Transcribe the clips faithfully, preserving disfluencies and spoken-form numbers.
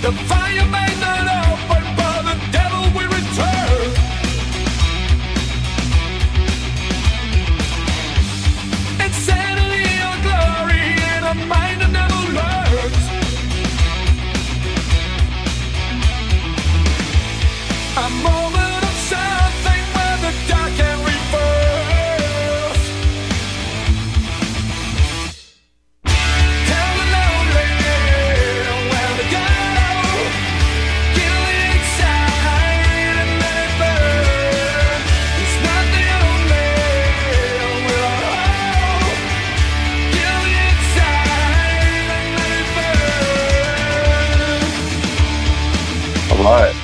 The fire may not open, but the devil will return. Insanity or glory in a mind that never learns. A moment of something where the dark can reverse. Tell the lonely where to go. Get excited and let it burn. It's not the only will hold. Get excited and let it burn. All right.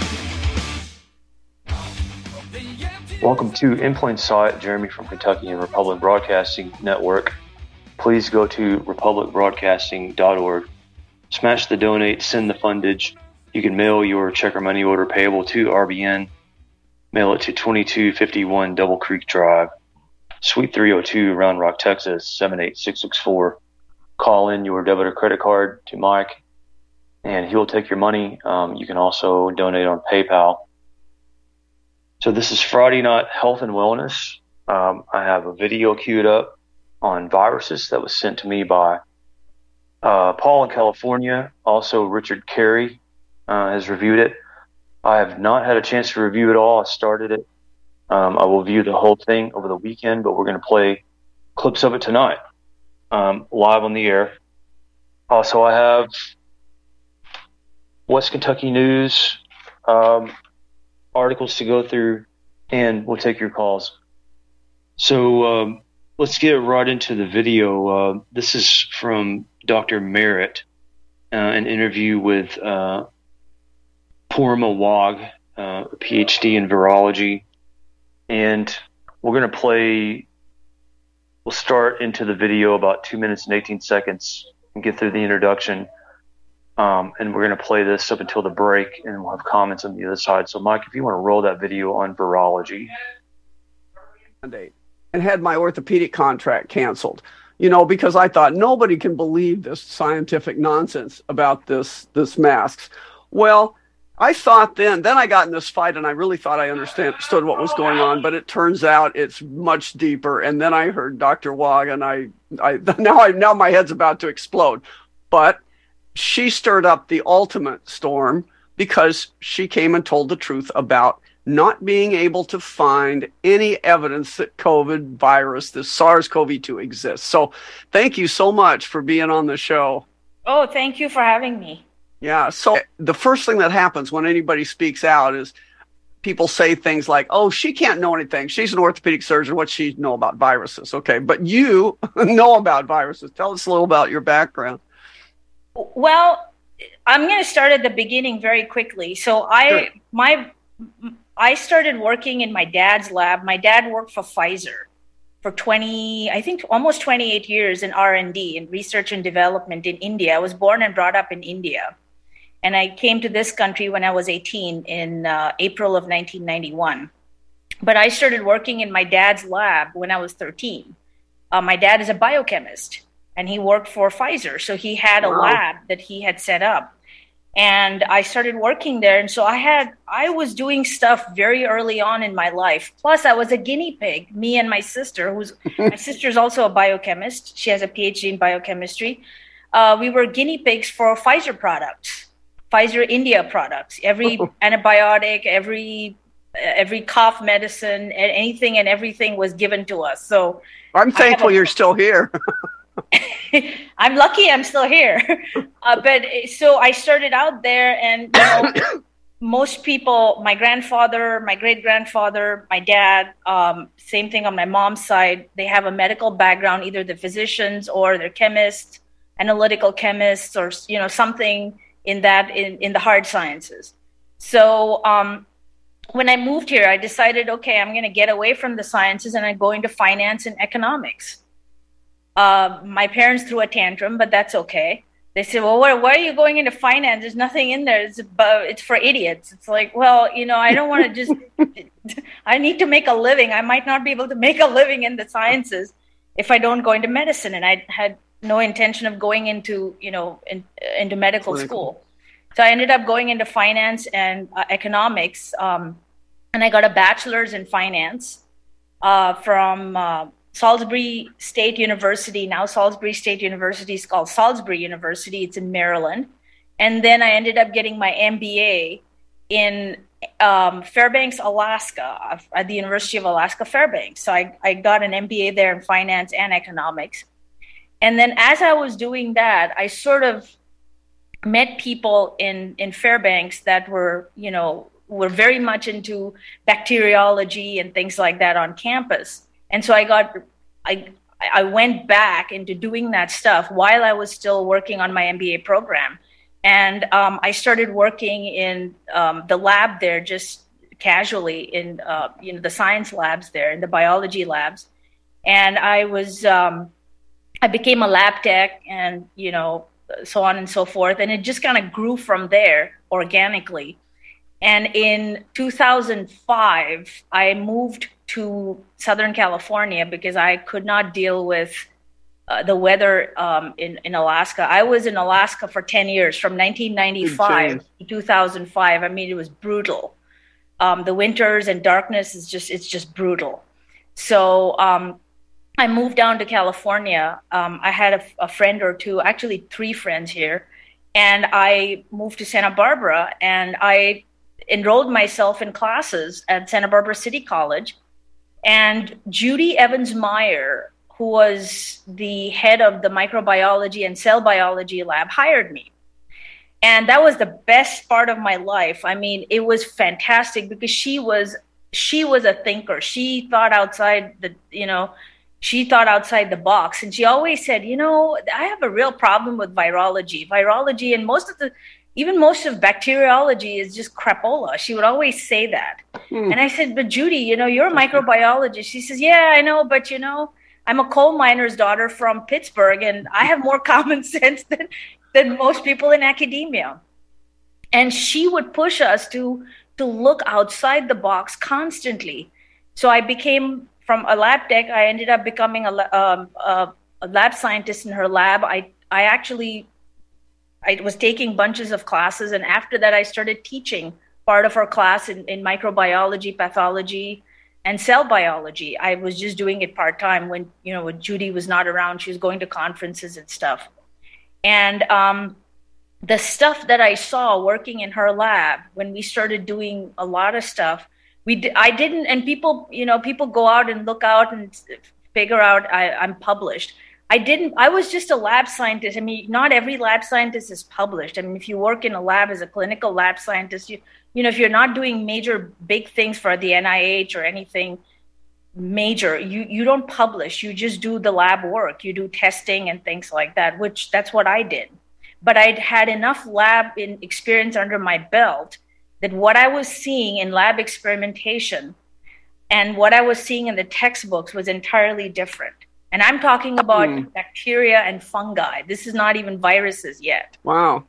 Welcome to In Plain Sight. Jeremy from Kentucky and Republic Broadcasting Network. Please go to republic broadcasting dot org. Smash the donate, send the fundage. You can mail your check or money order payable to R B N. Mail it to twenty-two fifty-one Double Creek Drive, Suite three oh two, Round Rock, Texas, seven eight six six four. Call in your debit or credit card to Mike, and he will take your money. Um, you can also donate on PayPal. So this is Friday Night Health and Wellness. Um, I have a video queued up on viruses that was sent to me by uh, Paul in California. Also, Richard Carey uh, has reviewed it. I have not had a chance to review it all. I started it. Um, I will view the whole thing over the weekend, but we're going to play clips of it tonight, um, live on the air. Also, I have West Kentucky News, um, articles to go through, and we'll take your calls. So um, let's get right into the video. Uh, this is from Doctor Merritt, uh, an interview with uh, Purma Wag, uh, a P H D in virology. And we're going to play, we'll start into the video about two minutes and eighteen seconds and get through the introduction. Um, and we're going to play this up until the break, and we'll have comments on the other side. So, Mike, if you want to roll that video on virology. And had my orthopedic contract canceled, you know, because I thought nobody can believe this scientific nonsense about this, this masks. Well, I thought then, then I got in this fight and I really thought I understand, understood what was going on, but it turns out it's much deeper. And then I heard Doctor Wag, and I, I now I now my head's about to explode. But she stirred up the ultimate storm because she came and told the truth about not being able to find any evidence that COVID virus, this SARS C o V two, exists. So thank you so much for being on the show. Oh, thank you for having me. Yeah. So the first thing that happens when anybody speaks out is people say things like, oh, she can't know anything. She's an orthopedic surgeon. What's she know about viruses? Okay. But you know about viruses. Tell us a little about your background. Well, I'm going to start at the beginning very quickly. So I, sure. my, I started working in my dad's lab. My dad worked for Pfizer for twenty, I think almost twenty-eight years in R and D, in research and development in India. I was born and brought up in India. And I came to this country when I was eighteen in uh, April of nineteen ninety-one. But I started working in my dad's lab when I was thirteen. Uh, my dad is a biochemist, and he worked for Pfizer. So he had a wow. lab that he had set up. And I started working there. And so I had, I was doing stuff very early on in my life. Plus, I was a guinea pig, me and my sister, who's, my sister's also a biochemist. She has a P H D in biochemistry. Uh, we were guinea pigs for Pfizer products, Pfizer India products. Every antibiotic, every every cough medicine, anything and everything was given to us. So I'm thankful a, you're still here. I'm lucky I'm still here. Uh, but so I started out there, and you know, most people, my grandfather, my great-grandfather, my dad, um, same thing on my mom's side, they have a medical background, either the physicians or they're chemists, analytical chemists, or you know something in that in, in the hard sciences. So um, when I moved here, I decided, okay, I'm going to get away from the sciences and I go into finance and economics. Uh, my parents threw a tantrum, but that's okay. They said, well, why, why are you going into finance? There's nothing in there. It's, about, it's for idiots. It's like, well, you know, I don't want to just, I need to make a living. I might not be able to make a living in the sciences if I don't go into medicine. And I had no intention of going into, you know, in, into medical school. So I ended up going into finance and uh, economics, um, and I got a bachelor's in finance uh, from uh, Salisbury State University. Now Salisbury State University is called Salisbury University. It's in Maryland. And then I ended up getting my M B A in um, Fairbanks, Alaska, at the University of Alaska, Fairbanks. So I, I got an M B A there in finance and economics. And then as I was doing that, I sort of met people in, in Fairbanks that were, you know, were very much into bacteriology and things like that on campus. And so I got, I, I went back into doing that stuff while I was still working on my M B A program. And um, I started working in um, the lab there just casually in, uh, you know, the science labs there, in the biology labs. And I was, um, I became a lab tech and, you know, so on and so forth. And it just kind of grew from there organically. And in two thousand five, I moved to Southern California because I could not deal with uh, the weather um, in, in Alaska. I was in Alaska for ten years, from nineteen ninety-five to two thousand five. I mean, it was brutal. Um, the winters and darkness is just, it's just brutal. So um, I moved down to California. Um, I had a, a friend or two, actually three friends here. And I moved to Santa Barbara and I enrolled myself in classes at Santa Barbara City College. And Judy Evans Meyer, who was the head of the microbiology and cell biology lab, hired me. And that was the best part of my life. I mean, it was fantastic because she was she was a thinker. She thought outside the, you know, she thought outside the box. And she always said, you know, I have a real problem with virology. Virology and most of the, even most of bacteriology is just crapola. She would always say that. Mm. And I said, but Judy, you know, you're a microbiologist. She says, yeah, I know, but you know, I'm a coal miner's daughter from Pittsburgh and I have more common sense than, than most people in academia. And she would push us to, to look outside the box constantly. So I became, from a lab tech, I ended up becoming a, um, a, a lab scientist in her lab. I, I actually, I was taking bunches of classes. And after that, I started teaching part of her class in, in microbiology, pathology, and cell biology. I was just doing it part-time when, you know, when Judy was not around. She was going to conferences and stuff. And um, the stuff that I saw working in her lab, when we started doing a lot of stuff, we d- I didn't, and people, you know, people go out and look out and figure out I, I'm published. I didn't, I was just a lab scientist. I mean, not every lab scientist is published. I mean, if you work in a lab as a clinical lab scientist, you, you know, if you're not doing major big things for the N I H or anything major, you, you don't publish, you just do the lab work, you do testing and things like that, which that's what I did. But I'd had enough lab in experience under my belt that what I was seeing in lab experimentation and what I was seeing in the textbooks was entirely different. And I'm talking about mm. bacteria and fungi. This is not even viruses yet. Wow.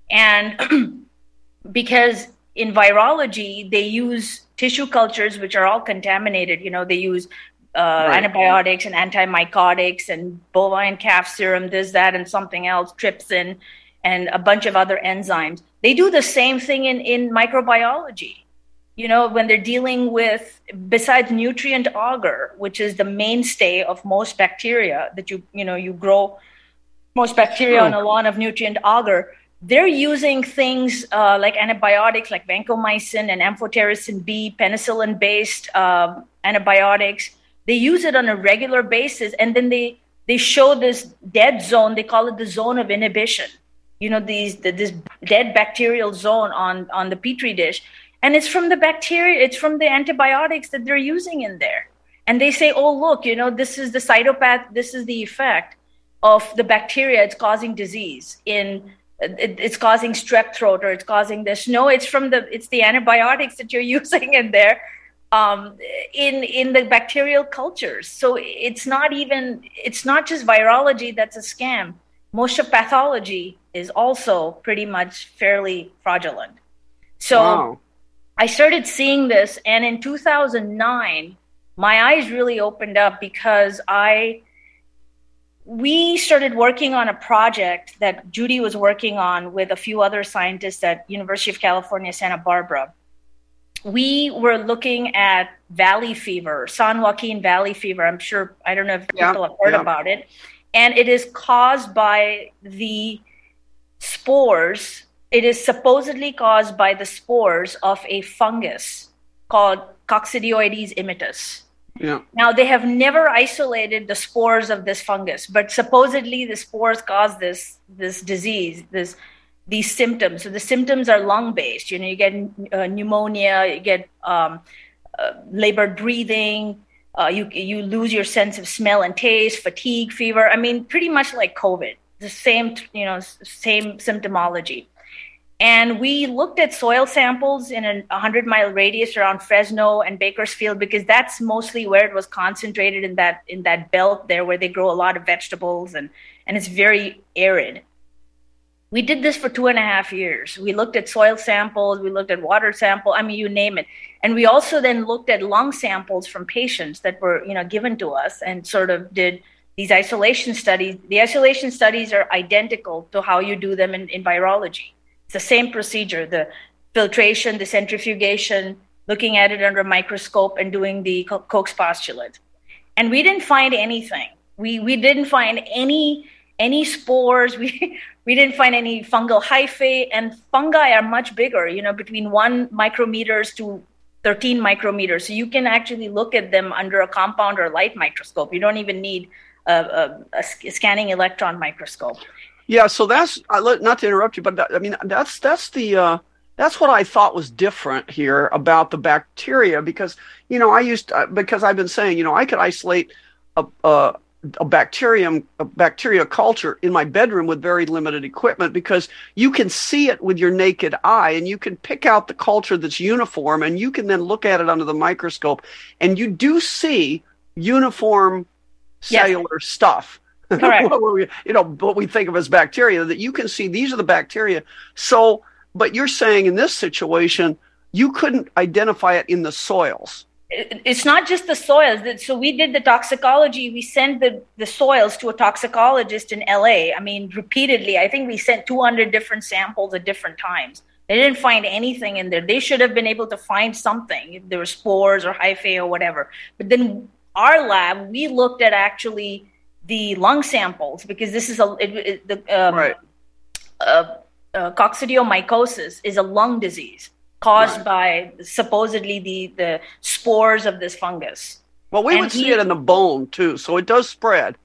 And because in virology, they use tissue cultures, which are all contaminated. You know, they use uh, right. antibiotics and antimycotics and bovine calf serum, this, that, and something else, trypsin, and a bunch of other enzymes. They do the same thing in, in microbiology. You know, when they're dealing with, besides nutrient agar, which is the mainstay of most bacteria that you, you know, you grow most bacteria oh. on a lawn of nutrient agar, they're using things uh, like antibiotics, like vancomycin and amphotericin B, penicillin-based uh, antibiotics. They use it on a regular basis, and then they, they show this dead zone. They call it the zone of inhibition. You know, these the, this dead bacterial zone on, on the Petri dish. And it's from the bacteria, it's from the antibiotics that they're using in there. And they say, oh, look, you know, this is the cytopath, this is the effect of the bacteria. It's causing disease. In it, it's causing strep throat or it's causing this. No, it's from the, it's the antibiotics that you're using in there um, in, in the bacterial cultures. So it's not even, it's not just virology that's a scam. Most of pathology is also pretty much fairly fraudulent. So wow. I started seeing this, and in two thousand nine, my eyes really opened up because I we started working on a project that Judy was working on with a few other scientists at University of California, Santa Barbara. We were looking at valley fever, San Joaquin Valley fever. I'm sure, I don't know if yeah, people have heard yeah. about it. And it is caused by the spores. It is supposedly caused by the spores of a fungus called Coccidioides immitis. Yeah. Now, they have never isolated the spores of this fungus, but supposedly the spores cause this this disease, this these symptoms. So the symptoms are lung-based. You know, you get uh, pneumonia, you get um, uh, labored breathing, uh, you you lose your sense of smell and taste, fatigue, fever. I mean, pretty much like COVID, the same, you know, same symptomology. And we looked at soil samples in a hundred-mile radius around Fresno and Bakersfield because that's mostly where it was concentrated in that in that belt there where they grow a lot of vegetables and, and it's very arid. We did this for two and a half years. We looked at soil samples, we looked at water sample, I mean, you name it. And we also then looked at lung samples from patients that were, you know, given to us and sort of did these isolation studies. The isolation studies are identical to how you do them in, in virology. It's the same procedure, the filtration, the centrifugation, looking at it under a microscope and doing the Koch's postulate. And we didn't find anything. We we didn't find any any spores. We we didn't find any fungal hyphae, and fungi are much bigger, you know, between one micrometers to thirteen micrometers. So you can actually look at them under a compound or light microscope. You don't even need a, a, a scanning electron microscope. Yeah, so that's not to interrupt you, but that, I mean that's that's the uh, that's what I thought was different here about the bacteria because you know I used to, because I've been saying you know I could isolate a, a a bacterium a bacteria culture in my bedroom with very limited equipment because you can see it with your naked eye and you can pick out the culture that's uniform and you can then look at it under the microscope and you do see uniform cellular yes. stuff. Correct. what we, you know, what we think of as bacteria, that you can see these are the bacteria. So, but you're saying in this situation, you couldn't identify it in the soils. It's not just the soils. So we did the toxicology. We sent the, the soils to a toxicologist in L A. I mean, repeatedly. I think we sent two hundred different samples at different times. They didn't find anything in there. They should have been able to find something. If there were spores or hyphae or whatever. But then our lab, we looked at actually the lung samples because this is a it, it, the um, right. uh, uh, coccidiomycosis is a lung disease caused right. by supposedly the the spores of this fungus. Well, we and would he, see it in the bone too, so it does spread.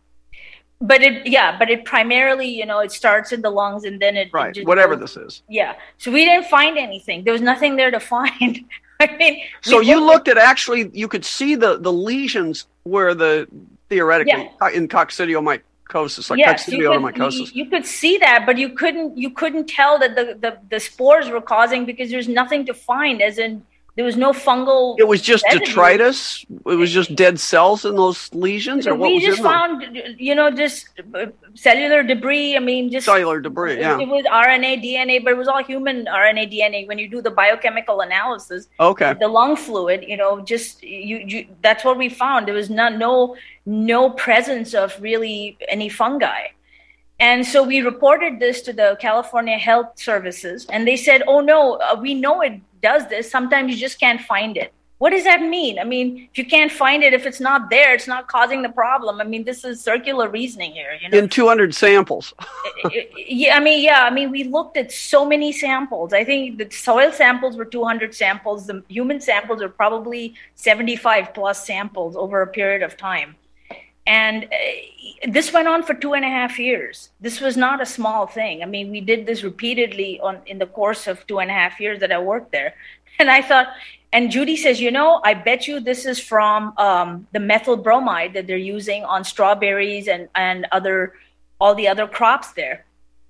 But it yeah, but it primarily you know it starts in the lungs and then it right it just whatever goes, this is. Yeah, so we didn't find anything. There was nothing there to find. I mean, so you looked at, at actually you could see the the lesions where the theoretically yeah. in coccidiomycosis, like yes, coccidiomycosis. You, you, you could see that, but you couldn't you couldn't tell that the, the, the spores were causing because there's nothing to find, as in there was no fungal. It was just residue. detritus. It was just dead cells in those lesions, or what we was just in found, them? you know, just cellular debris. I mean, just cellular debris. It, yeah, it was R N A, D N A, but it was all human R N A, D N A. When you do the biochemical analysis, okay, the lung fluid, you know, just you, you. That's what we found. There was not no no presence of really any fungi. And so we reported this to the California Health Services, and they said, oh, no, uh, we know it does this. Sometimes you just can't find it. What does that mean? I mean, if you can't find it, if it's not there, it's not causing the problem. I mean, this is circular reasoning here. You know? In two hundred samples. yeah, I mean, yeah, I mean, we looked at so many samples. I think the soil samples were two hundred samples. The human samples are probably seventy-five plus samples over a period of time. And uh, this went on for two and a half years. This was not a small thing. I mean, we did this repeatedly on in the course of two and a half years that I worked there. And I thought, and Judy says, you know, I bet you this is from um, the methyl bromide that they're using on strawberries and, and other all the other crops there.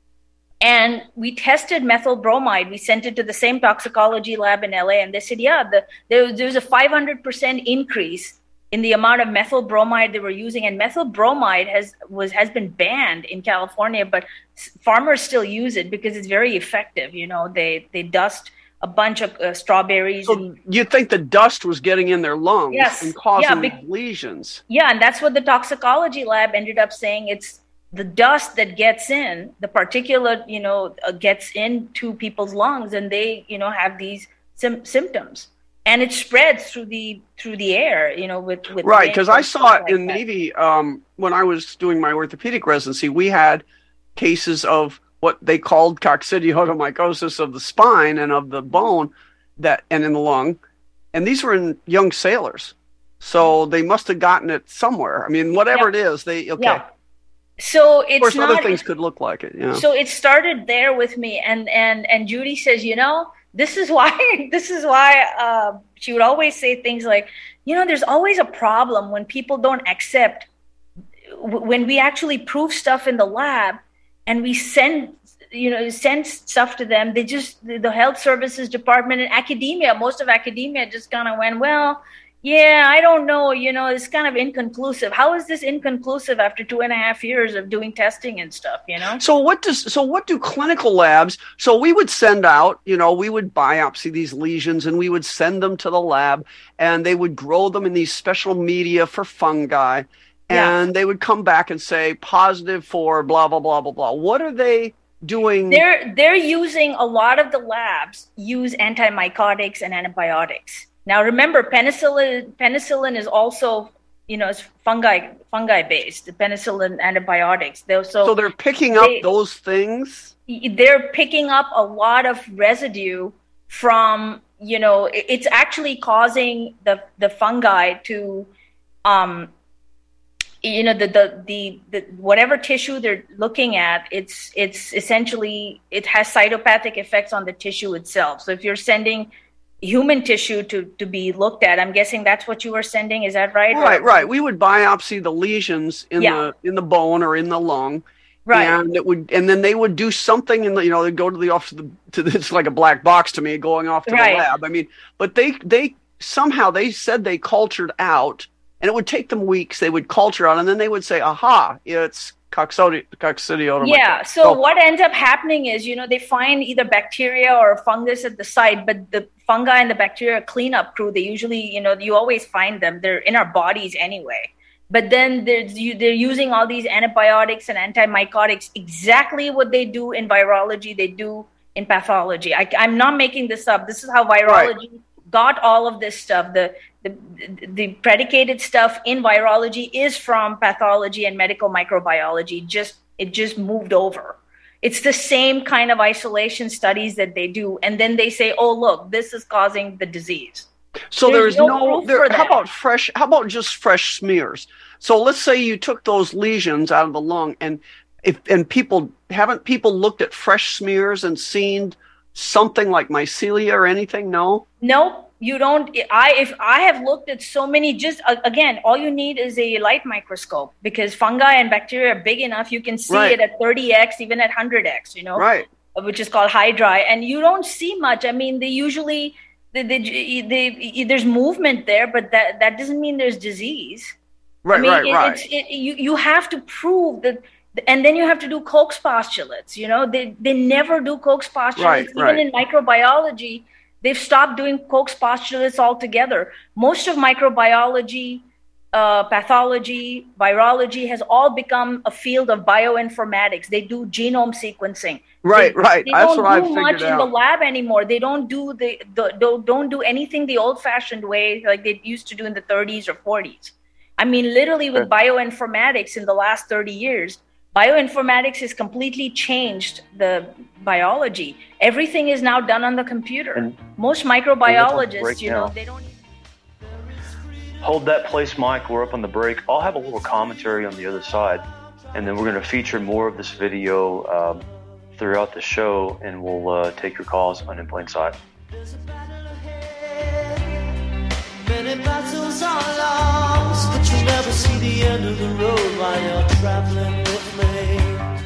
And we tested methyl bromide. We sent it to the same toxicology lab in L A. And they said, yeah, the, there, there was a five hundred percent increase in the amount of methyl bromide they were using. And methyl bromide has was has been banned in California, but farmers still use it because it's very effective. You know, they they dust a bunch of uh, strawberries. So and, you think the dust was getting in their lungs Yes. and causing Yeah, these be- lesions? yeah, and that's what the toxicology lab ended up saying. It's the dust that gets in, the particulate, you know, uh, gets into people's lungs, and they, you know, have these sim- symptoms, and it spreads through the through the air, you know, with with Right, because I saw it like in that. Navy um, when I was doing my orthopedic residency. We had cases of what they called coccidioidomycosis of the spine and of the bone, that and in the lung, and these were in young sailors, so they must have gotten it somewhere. I mean, whatever Yeah. it is, they okay. Yeah. So it's Of course, not. other things could look like it. You know? So it started there with me, and and and Judy says, you know, this is why this is why uh, she would always say things like, you know, there's always a problem when people don't accept w- when we actually prove stuff in the lab and we send you know send stuff to them. They just the, the health services department and academia, most of academia just kind of went, well, yeah, I don't know, you know, it's kind of inconclusive. How is this inconclusive after two and a half years of doing testing and stuff, you know? So what does so what do clinical labs? So we would send out, you know, we would biopsy these lesions and we would send them to the lab, and they would grow them in these special media for fungi, and Yeah. they would come back and say positive for blah blah blah blah blah. What are they doing? They're they're using a lot of the labs use antimycotics and antibiotics. Now remember, penicillin penicillin is also, you know, it's fungi fungi based. The penicillin antibiotics. They're, so so they're picking up they- those things. they're picking up a lot of residue from, you know, it- it's actually causing the the fungi to, um, you know, the the the, the whatever tissue they're looking at, it's it's essentially it has cytopathic effects on the tissue itself. So if you're sending human tissue to to be looked at, I'm guessing that's what you were sending. Is that right? Right, right. We would biopsy the lesions in Yeah. the in the bone or in the lung. Right. And it would, and then they would do something in the, you know, they'd go to the office, to, the, to this, it's like a black box to me, going off to Right. the lab. I mean, but they, they somehow they said they cultured out, and it would take them weeks. They would culture out, and then they would say, "Aha, it's coccidi- coccidioidomycosis." Yeah. So what ends up happening is, you know, they find either bacteria or fungus at the site, but the fungi and the bacteria cleanup crew, they usually, you know, you always find them. They're in our bodies anyway. But then there's, you, they're using all these antibiotics and antimycotics, exactly what they do in virology, they do in pathology. I, I'm not making this up. This is how virology got all of this stuff. The, the the predicated stuff in virology is from pathology and medical microbiology. Just it just moved over. It's the same kind of isolation studies that they do, and then they say, "Oh, look, this is causing the disease." So There's there's no no, proof there, for how that. about fresh, how about just fresh smears? So let's say you took those lesions out of the lung, and if, and people, haven't people looked at fresh smears and seen something like mycelia or anything? No? Nope, you don't. I if I have looked at so many, just uh, again, all you need is a light microscope, because fungi and bacteria are big enough. You can see Right. it at thirty x, even at one hundred x. You know, Right. which is called hydri, and you don't see much. I mean, they usually they, they, they, there's movement there, but that that doesn't mean there's disease. Right, I mean, right, it, right. It's, it, you you have to prove that, and then you have to do Koch's postulates. You know, they they never do Koch's postulates. Right, Even right. in microbiology, they've stopped doing Koch's postulates altogether. Most of microbiology, uh, pathology, virology has all become a field of bioinformatics. They do genome sequencing. Right, they, right. They That's don't what I've do figured much in the out. lab anymore. They don't do the, the don't, don't do anything the old-fashioned way like they used to do in the thirties or forties. I mean, literally with bioinformatics in the last thirty years, bioinformatics has completely changed the biology. Everything is now done on the computer. And- Most break microbiologists, you know, now. they don't. Hold that place, Mike. We're up on the break. I'll have a little commentary on the other side, and then we're going to feature more of this video um, throughout the show, and we'll uh, take your calls on In Plain Sight. There's a battle ahead. Many battles are lost, but you'll never see the end of the road while you're traveling with me.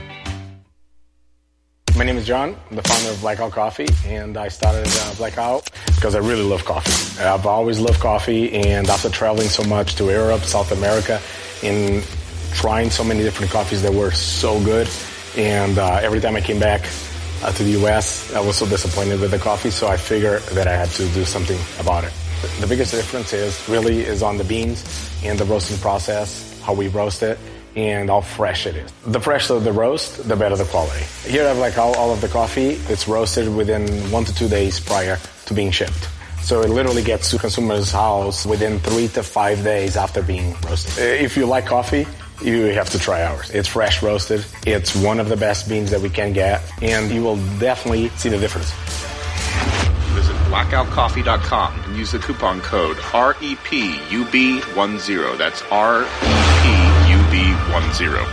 My name is John. I'm the founder of Blackout Coffee, and I started uh, Blackout because I really love coffee. I've always loved coffee, and after traveling so much to Europe, South America, and trying so many different coffees that were so good, and uh, every time I came back, uh, to the U S. I was so disappointed with the coffee, so I figured that I had to do something about it. The biggest difference is really is on the beans and the roasting process, how we roast it, and how fresh it is. The fresher the roast, the better the quality. Here I have like all, all of the coffee. It's roasted within one to two days prior to being shipped. So it literally gets to consumers' house within three to five days after being roasted. If you like coffee, you have to try ours. It's fresh roasted. It's one of the best beans that we can get, and you will definitely see the difference. Visit blackout coffee dot com and use the coupon code R E P U B ten. That's R E P U B ten.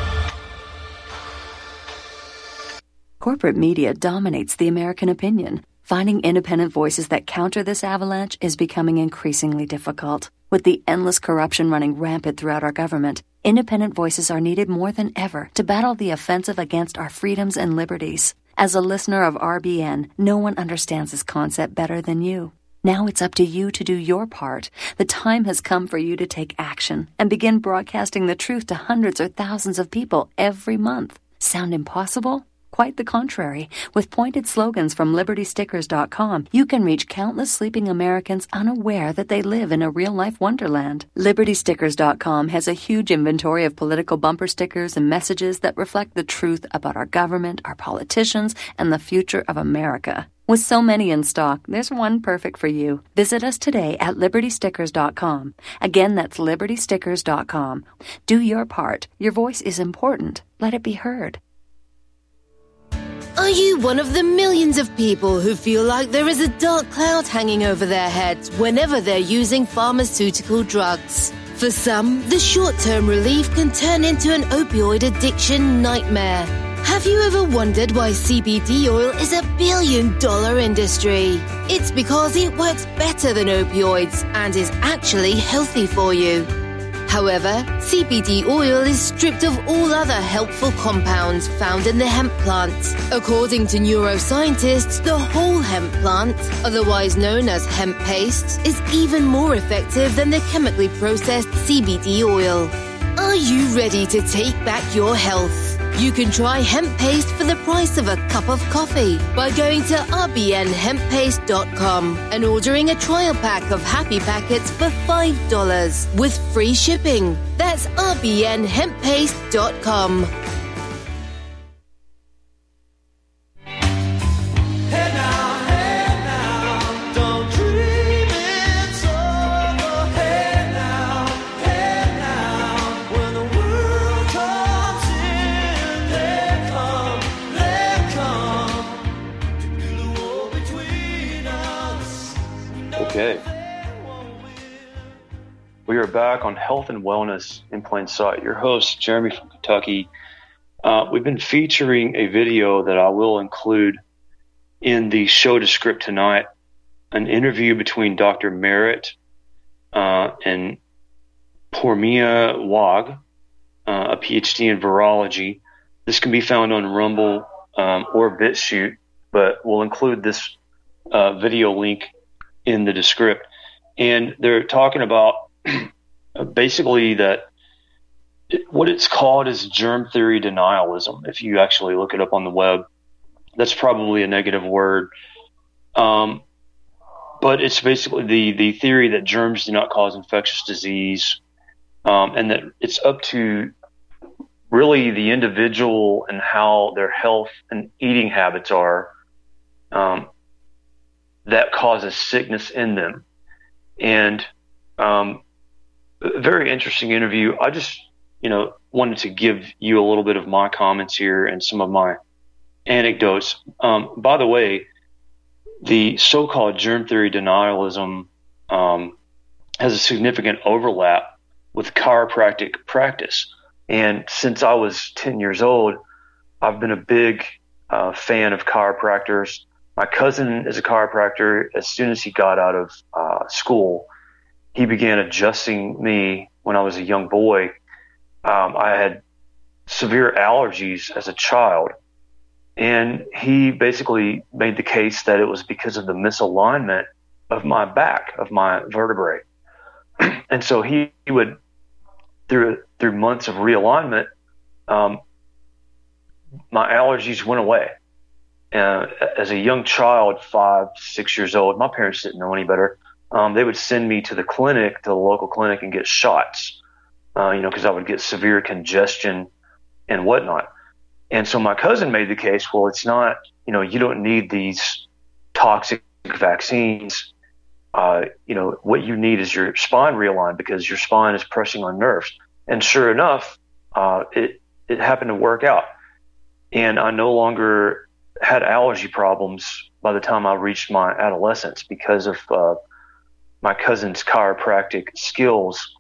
Corporate media dominates the American opinion. Finding independent voices that counter this avalanche is becoming increasingly difficult. With the endless corruption running rampant throughout our government, independent voices are needed more than ever to battle the offensive against our freedoms and liberties. As a listener of R B N, no one understands this concept better than you. Now it's up to you to do your part. The time has come for you to take action and begin broadcasting the truth to hundreds or thousands of people every month. Sound impossible? Quite the contrary. With pointed slogans from liberty stickers dot com, you can reach countless sleeping Americans unaware that they live in a real-life wonderland. liberty stickers dot com has a huge inventory of political bumper stickers and messages that reflect the truth about our government, our politicians, and the future of America. With so many in stock, there's one perfect for you. Visit us today at liberty stickers dot com. Again, that's liberty stickers dot com. Do your part. Your voice is important. Let it be heard. Are you one of the millions of people who feel like there is a dark cloud hanging over their heads whenever they're using pharmaceutical drugs? For some, the short-term relief can turn into an opioid addiction nightmare. Have you ever wondered why C B D oil is a billion-dollar industry? It's because it works better than opioids and is actually healthy for you. However, C B D oil is stripped of all other helpful compounds found in the hemp plant. According to neuroscientists, the whole hemp plant, otherwise known as hemp paste, is even more effective than the chemically processed C B D oil. Are you ready to take back your health? You can try hemp paste for the price of a cup of coffee by going to r b n hemp paste dot com and ordering a trial pack of happy packets for five dollars with free shipping. That's r b n hemp paste dot com. Okay. We are back on Health and Wellness in Plain Sight. Your host, Jeremy from Kentucky. Uh, we've been featuring a video that I will include in the show descript tonight, an interview between Doctor Merritt uh, and Pourmia Wag, uh, a P H D in virology. This can be found on Rumble um, or BitChute, but we'll include this uh, video link in the descript. And they're talking about basically that it, what it's called is germ theory denialism. If you actually look it up on the web, that's probably a negative word. Um, but it's basically the, the theory that germs do not cause infectious disease, um, and that it's up to really the individual and how their health and eating habits are, um, that causes sickness in them. And um, a very interesting interview. I just, you know, wanted to give you a little bit of my comments here and some of my anecdotes. Um, by the way, the so-called germ theory denialism um, has a significant overlap with chiropractic practice. And since I was ten years old, I've been a big uh, fan of chiropractors. My cousin is a chiropractor. As soon as he got out of uh, school, he began adjusting me when I was a young boy. Um, I had severe allergies as a child, and he basically made the case that it was because of the misalignment of my back, of my vertebrae. And so he, he would, through through months of realignment, um, my allergies went away. uh, as a young child, five, six years old, my parents didn't know any better. Um, they would send me to the clinic, to the local clinic, and get shots, uh, you know, because I would get severe congestion and whatnot. And so my cousin made the case, well, it's not, you know, you don't need these toxic vaccines. Uh, you know, what you need is your spine realigned because your spine is pressing on nerves. And sure enough, uh, it, it happened to work out. And I no longer had allergy problems by the time I reached my adolescence because of uh, my cousin's chiropractic skills.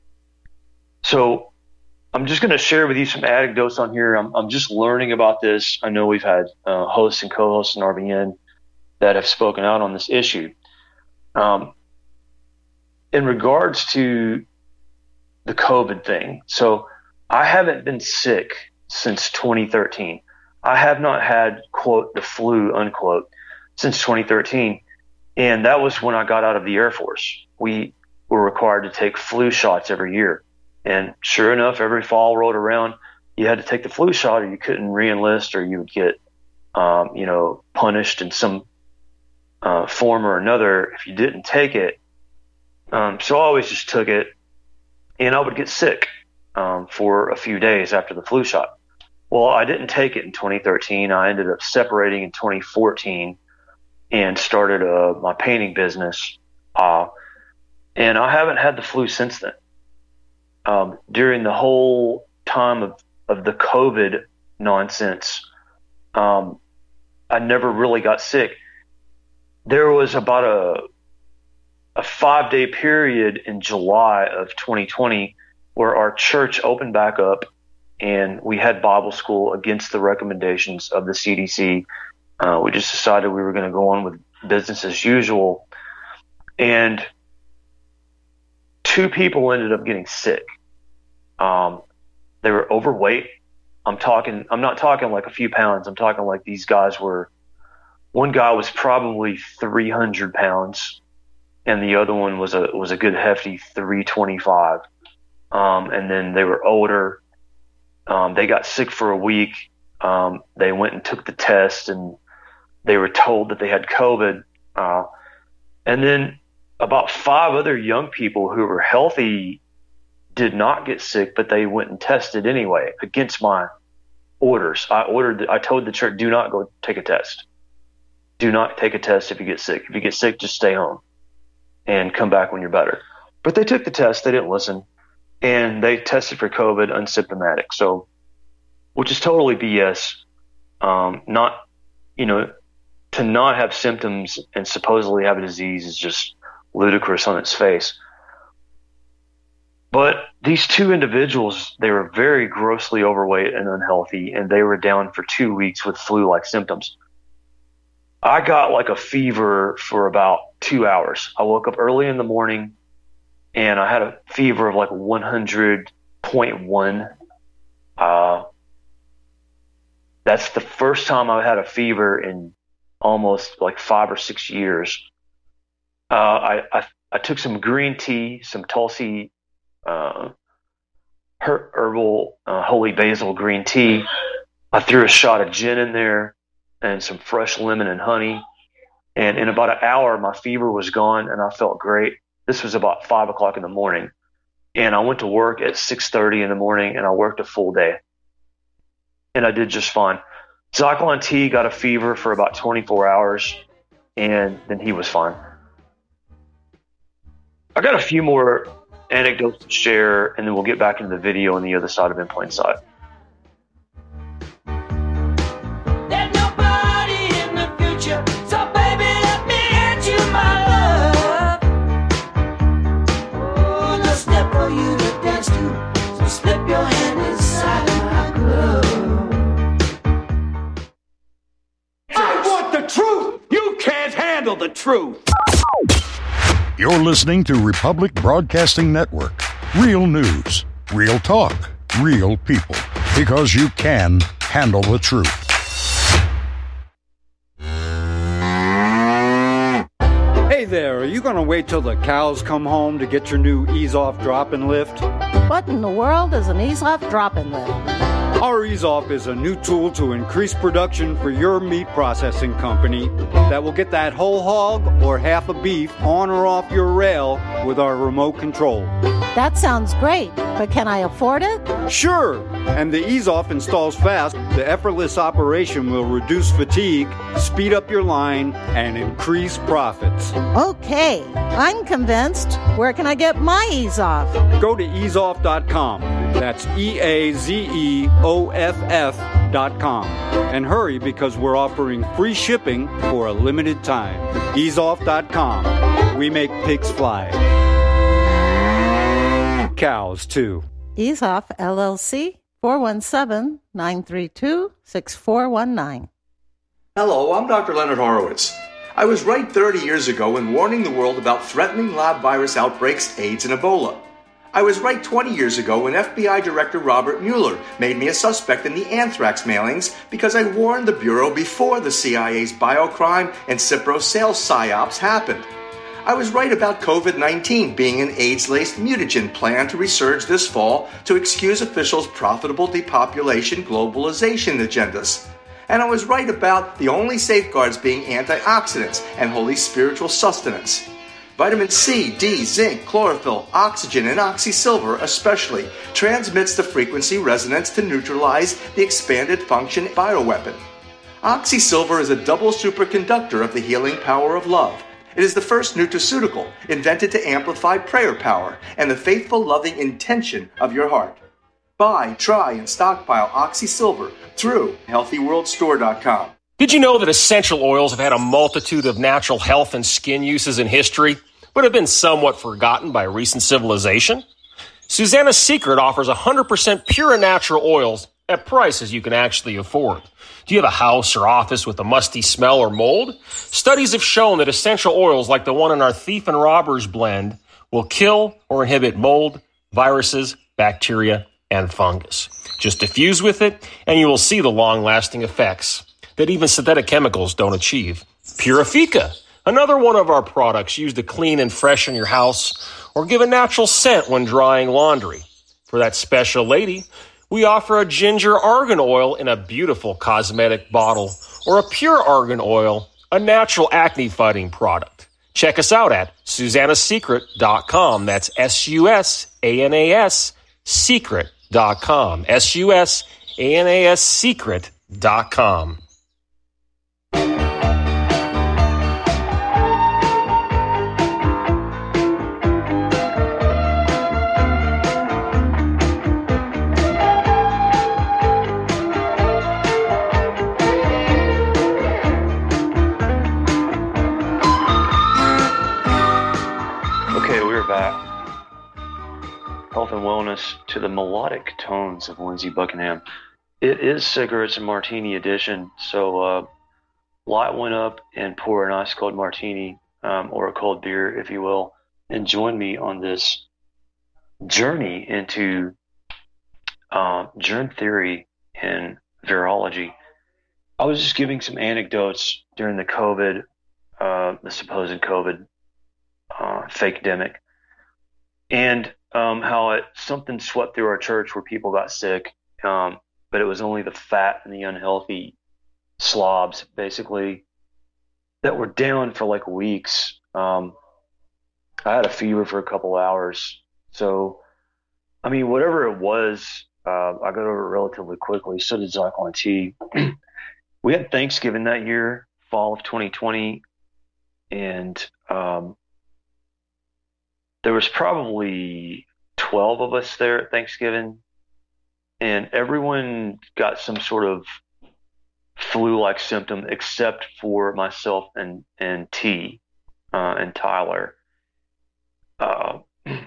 So I'm just going to share with you some anecdotes on here. I'm, I'm just learning about this. I know we've had uh, hosts and co-hosts in R B N that have spoken out on this issue. Um, in regards to the COVID thing, so I haven't been sick since twenty thirteen. I have not had, quote, the flu, unquote, since twenty thirteen. And that was when I got out of the Air Force. We were required to take flu shots every year. And sure enough, every fall rolled around, you had to take the flu shot or you couldn't re-enlist or you would get, um, you know, punished in some uh, form or another if you didn't take it. Um, so I always just took it, and I would get sick um, for a few days after the flu shot. Well, I didn't take it in twenty thirteen. I ended up separating in twenty fourteen and started uh, my painting business. Uh, and I haven't had the flu since then. Um, during the whole time of, of the COVID nonsense, um, I never really got sick. There was about a a five-day period in July of twenty twenty where our church opened back up and we had Bible school against the recommendations of the C D C. Uh, we just decided we were going to go on with business as usual. And two people ended up getting sick. Um, they were overweight. I'm talking, I'm not talking like a few pounds. I'm talking like these guys were, one guy was probably three hundred pounds and the other one was a, was a good hefty three twenty-five. Um, and then they were older. Um, they got sick for a week. Um, they went and took the test and they were told that they had COVID. Uh, and then about five other young people who were healthy did not get sick, but they went and tested anyway against my orders. I ordered, I told the church, do not go take a test. Do not take a test if you get sick. If you get sick, just stay home and come back when you're better. But they took the test. They didn't listen. And they tested for COVID unsymptomatic. So, which is totally B S. Um, not, you know, to not have symptoms and supposedly have a disease is just ludicrous on its face. But these two individuals, they were very grossly overweight and unhealthy, and they were down for two weeks with flu-like symptoms. I got like a fever for about two hours. I woke up early in the morning, and I had a fever of like one hundred point one. Uh, that's the first time I've had a fever in almost like five or six years. Uh, I, I I took some green tea, some Tulsi uh, her, herbal uh, holy basil green tea. I threw a shot of gin in there and some fresh lemon and honey. And in about an hour, my fever was gone and I felt great. This was about five o'clock in the morning. And I went to work at six thirty in the morning and I worked a full day. And I did just fine. Zyklon T got a fever for about twenty-four hours and then he was fine. I got a few more anecdotes to share and then we'll get back into the video on the other side of In Plain Sight. There's nobody in the future, so baby let me hand you my love. Oh, no step for you to dance to, so slip your hand inside of my glove. I want the truth! You can't handle the truth! You're listening to Republic Broadcasting Network. Real news, real talk, real people. Because you can handle the truth. Hey there, are you going to wait till the cows come home to get your new ease-off drop-and lift? What in the world is an ease-off drop-and lift? Our EaseOff is a new tool to increase production for your meat processing company that will get that whole hog or half a beef on or off your rail with our remote control. That sounds great, but can I afford it? Sure! And the EaseOff installs fast. The effortless operation will reduce fatigue, speed up your line, and increase profits. Okay, I'm convinced. Where can I get my EaseOff? Go to ease off dot com. That's E A Z E O F F dot com. And hurry, because we're offering free shipping for a limited time. ease off dot com. We make pigs fly. Cows, too. EaseOff, L L C, four one seven, nine three two, six four one nine. Hello, I'm Doctor Leonard Horowitz. I was right thirty years ago in warning the world about threatening lab virus outbreaks, AIDS, and Ebola. I was right twenty years ago when F B I Director Robert Mueller made me a suspect in the anthrax mailings because I warned the Bureau before the C I A's biocrime and Cipro sales psyops happened. I was right about COVID nineteen being an AIDS-laced mutagen planned to resurge this fall to excuse officials' profitable depopulation globalization agendas. And I was right about the only safeguards being antioxidants and holy spiritual sustenance. Vitamin C, D, zinc, chlorophyll, oxygen, and oxysilver especially transmits the frequency resonance to neutralize the expanded function bioweapon. Oxysilver is a double superconductor of the healing power of love. It is the first nutraceutical invented to amplify prayer power and the faithful, loving intention of your heart. Buy, try, and stockpile Oxysilver through healthy world store dot com. Did you know that essential oils have had a multitude of natural health and skin uses in history, but have been somewhat forgotten by recent civilization? Susanna's Secret offers one hundred percent pure and natural oils at prices you can actually afford. Do you have a house or office with a musty smell or mold? Studies have shown that essential oils like the one in our Thief and Robbers blend will kill or inhibit mold, viruses, bacteria, and fungus. Just diffuse with it, and you will see the long-lasting effects that even synthetic chemicals don't achieve. Purifica, another one of our products used to clean and freshen your house or give a natural scent when drying laundry. For that special lady, we offer a ginger argan oil in a beautiful cosmetic bottle or a pure argan oil, a natural acne-fighting product. Check us out at susanna secret dot com. That's S U S A N A S secret dot com. S U S A N A S secret dot com. Okay, we're back. Health and wellness to the melodic tones of Lindsey Buckingham. It is Cigarettes and Martini edition, so uh, light one up and pour an ice cold martini um, or a cold beer, if you will, and join me on this journey into uh, germ theory and virology. I was just giving some anecdotes during the COVID, uh, the supposed COVID uh, fake-demic, and um, how it something swept through our church where people got sick, um, but it was only the fat and the unhealthy slobs, basically, that were down for like weeks. Um, I had a fever for a couple hours. So, I mean, whatever it was, uh, I got over it relatively quickly. So did Zyklon T. We had Thanksgiving that year, fall of twenty twenty, and um, there was probably twelve of us there at Thanksgiving, and everyone got some sort of flu-like symptom except for myself and, and T uh, and Tyler. Uh,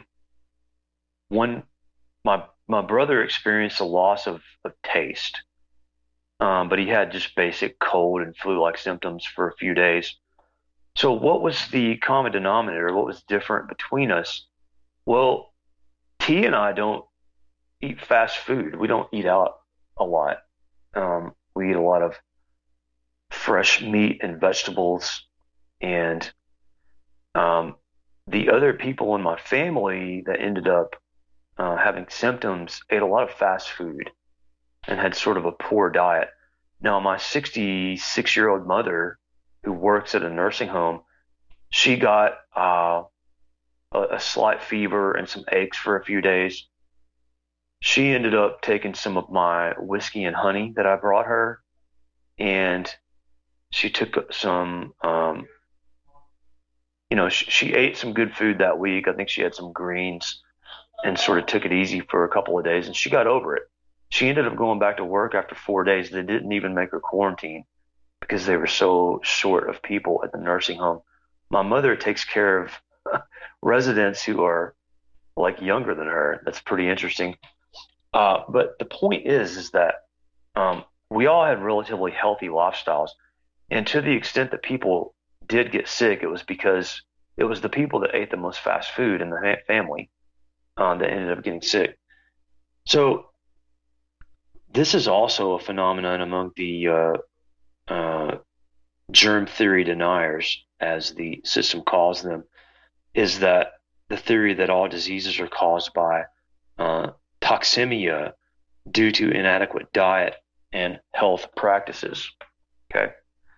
one, my my brother experienced a loss of, of taste, um, but he had just basic cold and flu-like symptoms for a few days. So what was the common denominator? What was different between us? Well, T and I don't eat fast food. We don't eat out a lot. Um, we eat a lot of fresh meat and vegetables. And um, the other people in my family that ended up uh, having symptoms ate a lot of fast food. and had sort of a poor diet. Now, my sixty-six-year-old mother, who works at a nursing home, she got uh, a, a slight fever and some aches for a few days. She ended up taking some of my whiskey and honey that I brought her, and she took some, um, you know, she, she ate some good food that week. I think she had some greens and sort of took it easy for a couple of days, and she got over it. She ended up going back to work after four days. They didn't even make her quarantine because they were so short of people at the nursing home. My mother takes care of residents who are like younger than her. That's pretty interesting. Uh, but the point is, is that um, we all had relatively healthy lifestyles. And to the extent that people did get sick, it was because it was the people that ate the most fast food in the family um, that ended up getting sick. So this is also a phenomenon among the uh, uh, germ theory deniers, as the system calls them, is that the theory that all diseases are caused by uh, toxemia due to inadequate diet and health practices. Okay.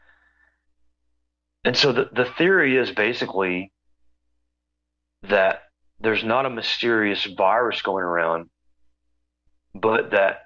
And so the, the theory is basically that there's not a mysterious virus going around, but that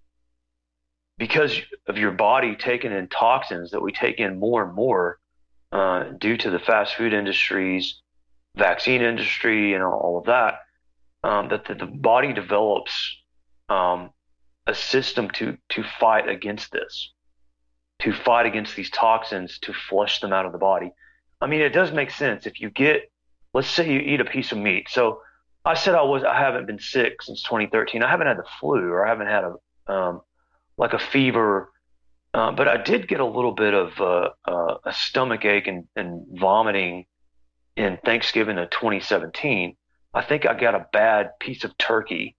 because of your body taking in toxins that we take in more and more uh, due to the fast food industries, vaccine industry, and all of that, um, that the, the body develops um, a system to to fight against this, to fight against these toxins, to flush them out of the body. I mean, it does make sense. If you get, let's say you eat a piece of meat. So I said I was, I haven't been sick since twenty thirteen. I haven't had the flu, or I haven't had a, um, like a fever, uh, but I did get a little bit of uh, uh, a stomach ache and, and vomiting in Thanksgiving of twenty seventeen. I think I got a bad piece of turkey.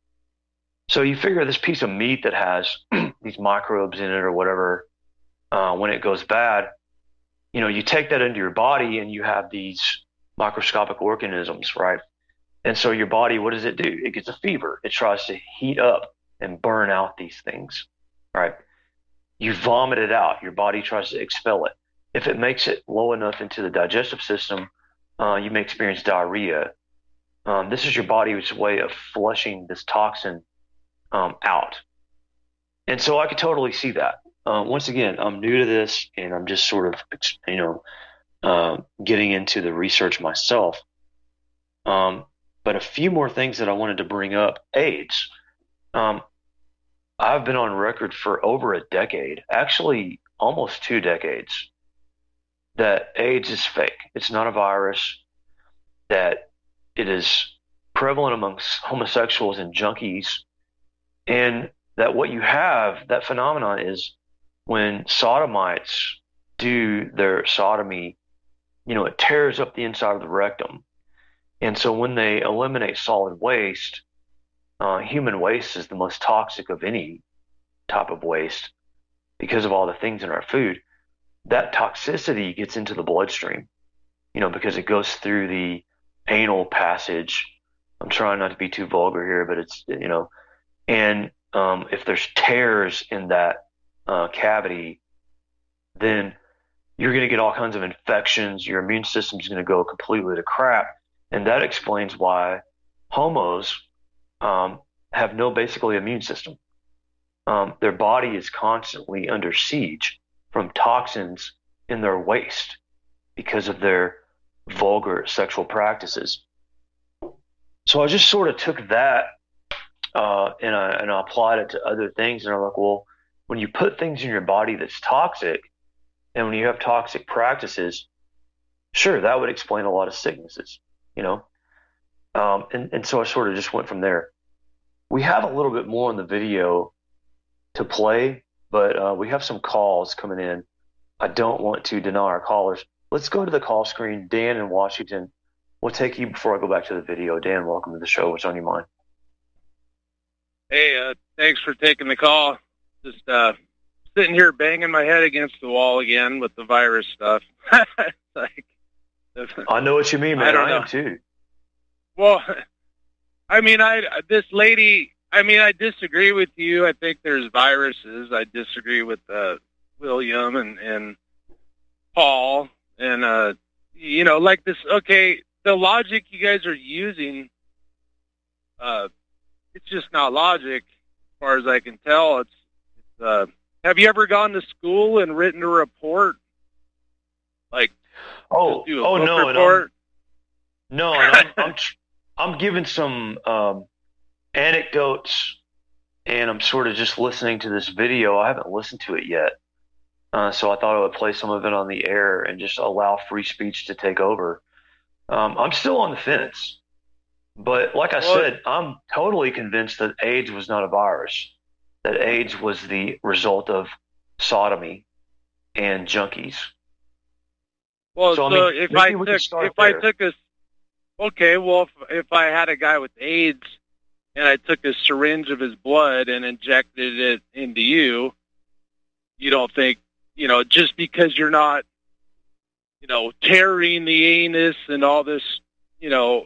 So you figure this piece of meat that has these microbes in it or whatever, uh, when it goes bad, you know, you take that into your body and you have these microscopic organisms, right? And so your body, what does it do? It gets a fever. It tries to heat up and burn out these things, right? You vomit it out. Your body tries to expel it. If it makes it low enough into the digestive system, uh, you may experience diarrhea. Um, this is your body's way of flushing this toxin um, out. And so I could totally see that. Uh, once again, I'm new to this, and I'm just sort of, you know, uh, getting into the research myself. Um, but a few more things that I wanted to bring up. AIDS. Um, I've been on record for over a decade, actually almost two decades, that AIDS is fake. It's not a virus, that it is prevalent amongst homosexuals and junkies, and that what you have, that phenomenon, is when sodomites do their sodomy, you know, it tears up the inside of the rectum. And so when they eliminate solid waste, uh, human waste is the most toxic of any type of waste because of all the things in our food. That toxicity gets into the bloodstream, you know, because it goes through the anal passage. I'm trying not to be too vulgar here, but it's, you know, and um, if there's tears in that uh, cavity, then you're going to get all kinds of infections. Your immune system's going to go completely to crap. And that explains why homos um, have no basically immune system. Um, their body is constantly under siege from toxins in their waste because of their vulgar sexual practices. So I just sort of took that uh, and, I, and I applied it to other things. And I'm like, well, when you put things in your body that's toxic, and when you have toxic practices, sure, that would explain a lot of sicknesses, you know? Um, and, and so I sort of just went from there. We have a little bit more in the video to play, but uh, we have some calls coming in. I don't want to deny our callers. Let's go to the call screen. Dan in Washington. We'll take you before I go back to the video. Dan, welcome to the show. What's on your mind? Hey, uh, thanks for taking the call. Just uh, sitting here banging my head against the wall again with the virus stuff. like, I know what you mean, man. I, don't I know. am too. Well, I mean, I this lady, I I mean, I disagree with you. I think there's viruses. I disagree with uh, William and, and Paul. And, uh, you know, like this, okay, the logic you guys are using, uh, it's just not logic as far as I can tell. It's, it's uh, have you ever gone to school and written a report? Like, oh, do a oh book no, report? And I'm, no, and I'm, I'm, I'm giving some um, anecdotes, and I'm sort of just listening to this video. I haven't listened to it yet, uh, so I thought I would play some of it on the air and just allow free speech to take over. Um, I'm still on the fence, but like I Well- said, I'm totally convinced that AIDS was not a virus, that AIDS was the result of sodomy and junkies. Well, So, so, I mean, if maybe I we could took start if I there. took a okay, well, if, if I had a guy with AIDS and I took a syringe of his blood and injected it into you, you don't think, you know, just because you're not, you know, tearing the anus and all this, you know,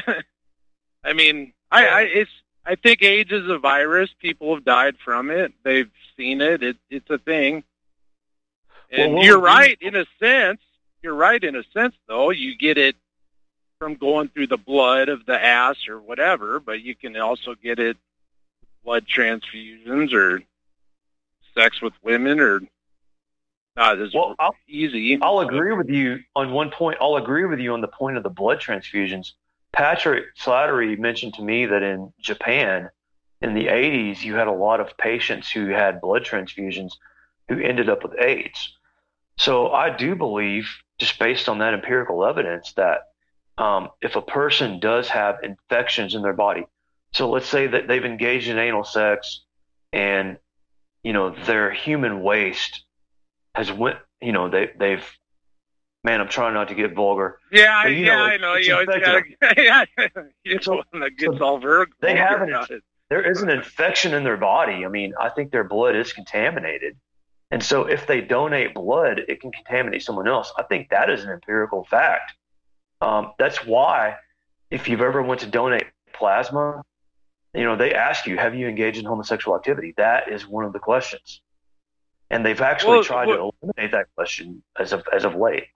I mean, I, I it's I think AIDS is a virus. People have died from it. They've seen it. It it's a thing. And Well, what you're would you- right in a sense. You're right in a sense, though. You get it from going through the blood of the ass or whatever, but you can also get it blood transfusions or sex with women or not as Well, I'll, easy. I'll agree with you on one point. I'll agree with you on the point of the blood transfusions. Patrick Slattery mentioned to me that in Japan in the eighties, you had a lot of patients who had blood transfusions who ended up with AIDS. So I do believe, just based on that empirical evidence, that um, if a person does have infections in their body, so let's say that they've engaged in anal sex and, you know, their human waste has went, you know, they, they've, man, I'm trying not to get vulgar. Yeah, But, I, you yeah, know, I know. it's You always gotta, infected. yeah, you're the one that gets all vulgar They have an, about it. there is an infection in their body. I mean, I think their blood is contaminated. And so if they donate blood, it can contaminate someone else. I think that is an empirical fact. Um, that's why if you've ever went to donate plasma, you know, they ask you, have you engaged in homosexual activity? That is one of the questions. And they've actually Well, tried well- to eliminate that question as of, as of late.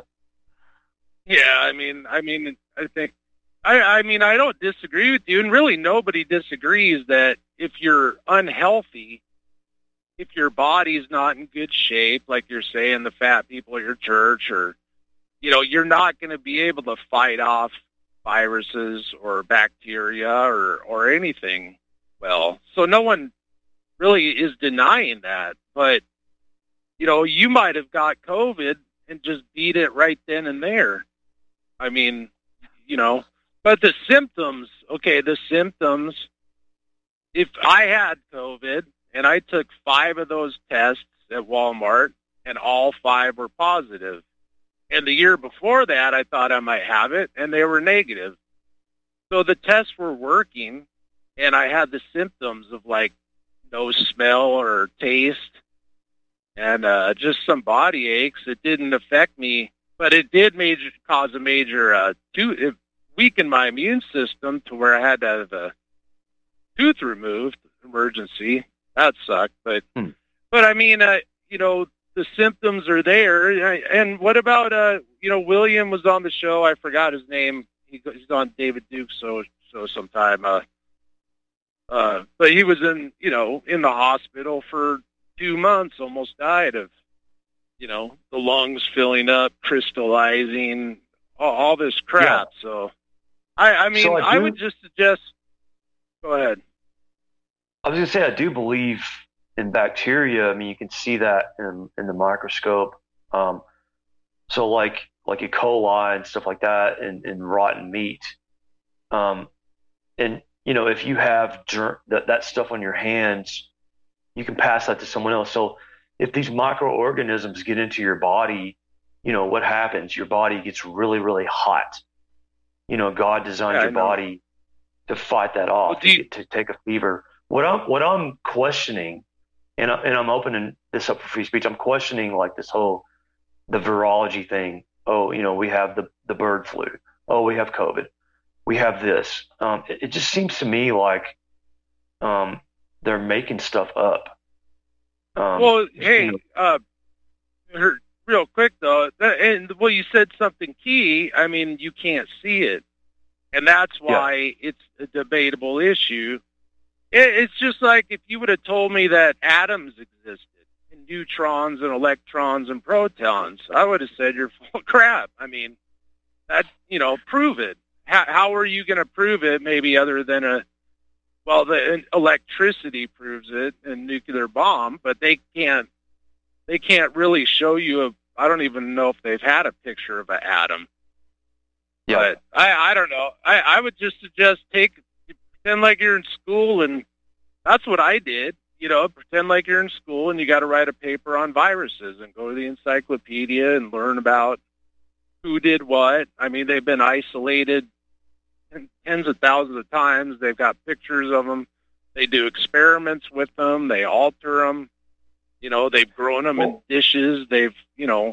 Yeah, I mean, I mean, I think, I, I mean, I don't disagree with you, and really nobody disagrees that if you're unhealthy, if your body's not in good shape, like you're saying, the fat people at your church, or, you know, you're not going to be able to fight off viruses or bacteria or, or anything well. So no one really is denying that, but, you know, you might have got COVID and just beat it right then and there. I mean, you know, but the symptoms, okay, the symptoms, if I had COVID and I took five of those tests at Walmart and all five were positive, and the year before that I thought I might have it and they were negative. So the tests were working and I had the symptoms of like no smell or taste and uh, just some body aches. It didn't affect me, but it did major cause a major uh, tooth. It weakened my immune system to where I had to have a tooth removed, emergency. That sucked, but Hmm. but I mean, uh, you know, the symptoms are there. And what about uh, you know, William was on the show. I forgot his name. He, he's on David Duke's show so sometime. Uh, uh, but he was in, you know, in the hospital for two months, almost died of, you know, the lungs filling up, crystallizing, all, all this crap. So, I, I mean, So I I, do- would just suggest. Go ahead. I was going to say, I do believe in bacteria. I mean, you can see that in, in the microscope. Um, so like, like E. coli and stuff like that and, and rotten meat. Um, and, you know, if you have ger- that, that stuff on your hands, you can pass that to someone else. So if these microorganisms get into your body, you know, what happens? Your body gets really, really hot. You know, God designed Yeah, I your know. body to fight that off, Well, do you- to, to take a fever. What I'm, what I'm questioning, and, I, and I'm opening this up for free speech, I'm questioning like this whole, the virology thing. Oh, you know, we have the, the bird flu. Oh, we have COVID. We have this. Um, it, it just seems to me like um, they're making stuff up. Um, well, hey, you know, uh, her- real quick though, that, and well, you said something key. I mean, you can't see it, and that's why yeah. it's a debatable issue. It, it's just like if you would have told me that atoms existed, and neutrons and electrons and protons, I would have said you're full of crap. I mean, that you know, prove it. How, how are you going to prove it? Maybe other than a well, the electricity proves it, and nuclear bomb, but they can't. They can't really show you a. I don't even know if they've had a picture of an atom. Yeah. But I, I don't know. I, I would just suggest take pretend like you're in school, and that's what I did. You know, pretend like you're in school, and you got to write a paper on viruses, and go to the encyclopedia and learn about who did what. I mean, they've been isolated tens of thousands of times. They've got pictures of them. They do experiments with them. They alter them. You know, they've grown them well, in dishes. They've, you know,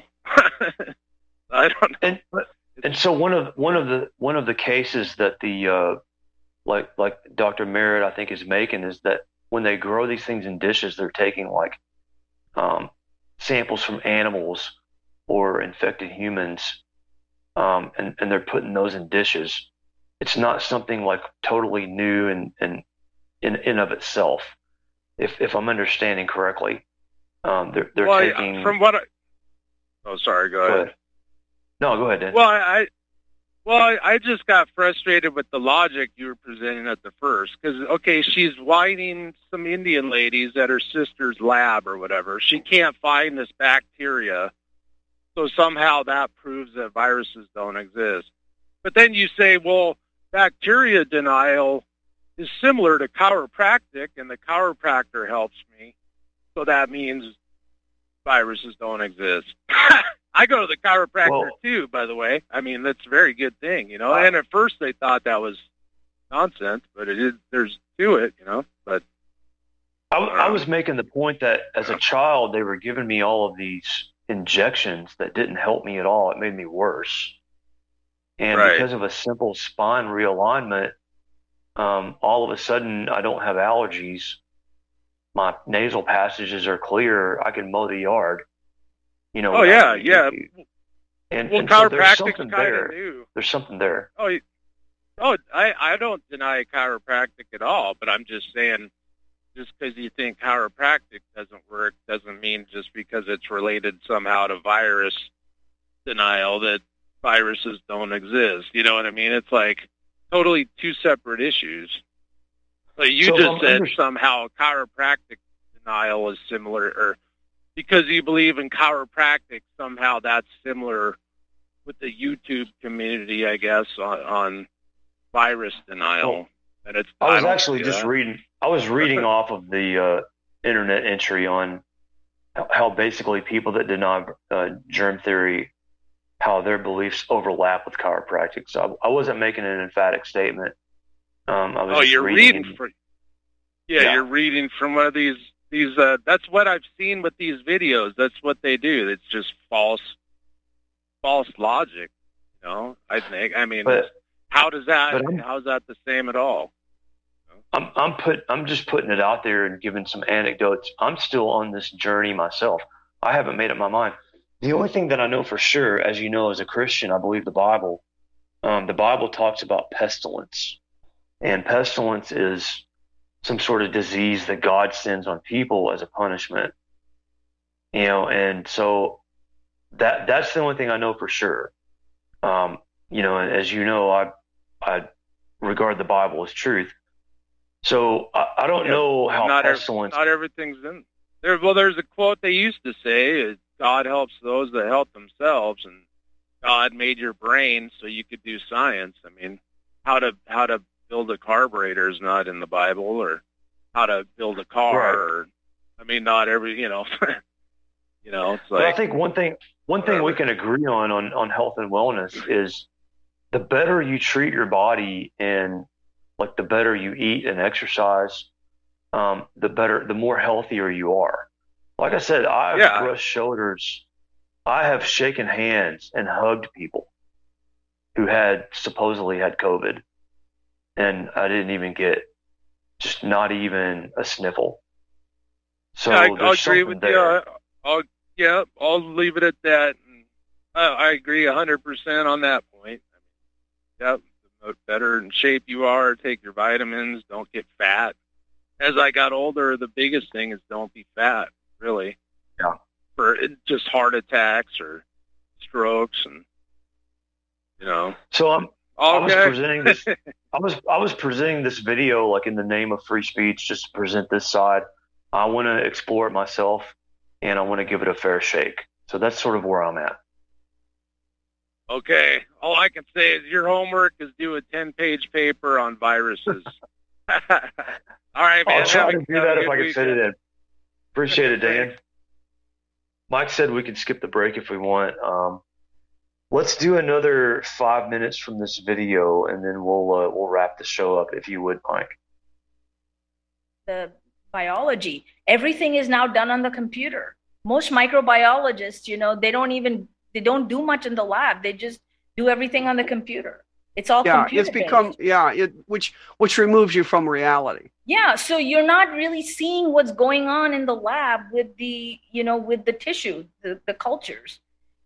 I don't know. And, and so one of one of the one of the cases that the uh, like like Doctor Merritt I think is making is that when they grow these things in dishes, they're taking like um, samples from animals or infected humans, um, and and they're putting those in dishes. It's not something like totally new and and in in of itself, if if I'm understanding correctly. Um, they're they're well, taking from what I. Oh, sorry. Go, go ahead. ahead. No, go ahead, Dan. Well, I, well, I, I just got frustrated with the logic you were presenting at the first, because okay, she's whining some Indian ladies at her sister's lab or whatever. She can't find this bacteria, so somehow that proves that viruses don't exist. But then you say, well, bacteria denial is similar to chiropractic, and the chiropractor helps me. So that means viruses don't exist. I go to the chiropractor Whoa. too, by the way. I mean, that's a very good thing, you know. Wow. And at first they thought that was nonsense, but it is. There's to it, you know. But I, I was making the point that as a child they were giving me all of these injections that didn't help me at all. It made me worse. And right. because of a simple spine realignment, um, all of a sudden I don't have allergies. My nasal passages are clear. I can mow the yard. You know. Oh yeah, yeah. And, well, and so there's chiropractic's something kind there. of new. There's something there. Oh, oh, I I don't deny chiropractic at all, but I'm just saying, just because you think chiropractic doesn't work doesn't mean just because it's related somehow to virus denial that viruses don't exist. You know what I mean? It's like totally two separate issues. Like you so just said under- somehow chiropractic denial is similar, or because you believe in chiropractic, somehow that's similar with the YouTube community, I guess, on, on virus denial. Well, and it's, I was I actually just that. reading. I was reading off of the uh, internet entry on how basically people that deny uh, germ theory, how their beliefs overlap with chiropractic. So I, I wasn't making an emphatic statement. Um, I was oh, just you're reading. reading from, yeah, yeah, you're reading from one of these, these, uh, that's what I've seen with these videos. That's what they do. It's just false, false logic, you know, I think. I mean, but, how does that, how's that the same at all? I'm, I'm put, I'm just putting it out there and giving some anecdotes. I'm still on this journey myself. I haven't made up my mind. The only thing that I know for sure, as you know, as a Christian, I believe the Bible, um, the Bible talks about pestilence. And pestilence is some sort of disease that God sends on people as a punishment. You know, and so that that's the only thing I know for sure. Um, you know, as you know, I I regard the Bible as truth. So I, I don't yeah, know how not pestilence. Every, not everything's in there. Well, there's a quote they used to say: is, "God helps those that help themselves," and God made your brain so you could do science. I mean, how to how to build a carburetor is not in the Bible, or how to build a car. Right. Or, I mean, not every, you know, you know, it's like. Well, I think one thing, one thing we can agree on, on, on health and wellness is the better you treat your body and like the better you eat and exercise, um, the better, the more healthier you are. Like I said, I've yeah. brushed shoulders. I have shaken hands and hugged people who had supposedly had COVID. And I didn't even get, just not even a sniffle. So yeah, I, I'll there's agree something with there. you. I, I'll, yeah, I'll leave it at that. I, I agree one hundred percent on that point. Yeah, the better in shape you are, take your vitamins, don't get fat. As I got older, the biggest thing is don't be fat, really. Yeah. For just heart attacks or strokes and, you know. So I'm, I was Okay. presenting this. I was I was presenting this video like in the name of free speech, just to present this side. I want to explore it myself, and I want to give it a fair shake. So that's sort of where I'm at. Okay. All I can say is your homework is do a ten-page paper on viruses. All right, man. I'll try Have to a- do have a that if good I can fit weekend. it in. Appreciate it, Dan. Mike said we could skip the break if we want. Um, let's do another five minutes from this video, and then we'll uh, we'll wrap the show up, if you would, Mike. The biology, everything is now done on the computer. Most microbiologists, you know, they don't even they don't do much in the lab. They just do everything on the computer. It's all Yeah, computer it's become yeah, it which which removes you from reality. Yeah, so you're not really seeing what's going on in the lab with the, you know, with the tissue, the, the cultures.